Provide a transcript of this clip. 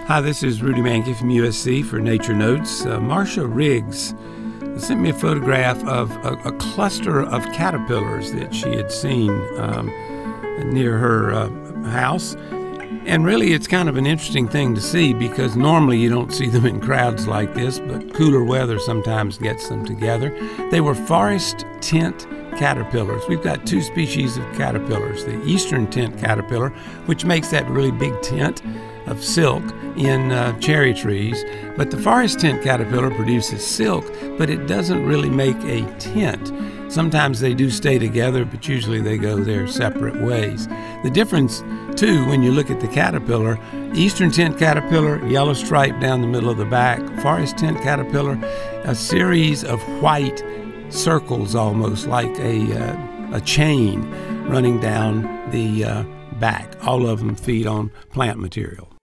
Hi, this is Rudy Mankey from USC for Nature Notes. Marcia Riggs sent me a photograph of a cluster of caterpillars that she had seen near her house. And really, it's kind of an interesting thing to see because normally you don't see them in crowds like this, but cooler weather sometimes gets them together. They were forest tent caterpillars. We've got two species of caterpillars, the eastern tent caterpillar, which makes that really big tent of silk in cherry trees, but the forest tent caterpillar produces silk, but it doesn't really make a tent. Sometimes they do stay together, but usually they go their separate ways. The difference, too, when you look at the caterpillar, eastern tent caterpillar, yellow stripe down the middle of the back, forest tent caterpillar, a series of white circles almost like a chain running down the back. All of them feed on plant material.